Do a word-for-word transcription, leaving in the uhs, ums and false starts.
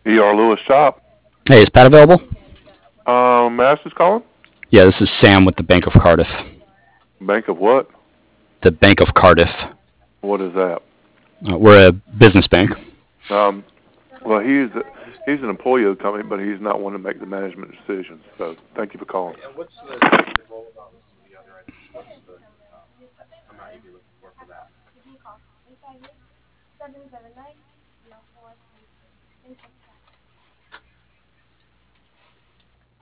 E R. Lewis Shop. Hey, is Pat available? Um, Master's calling? Yeah, this is Sam with the Bank of Cardiff. Bank of what? The Bank of Cardiff. What is that? Uh, we're a business bank. Um, well, he's he's an employee of the company, but he's not one to make the management decisions. So thank you for calling. And what's the, the role about some of the other items? What's the um, amount you'd be looking for for that?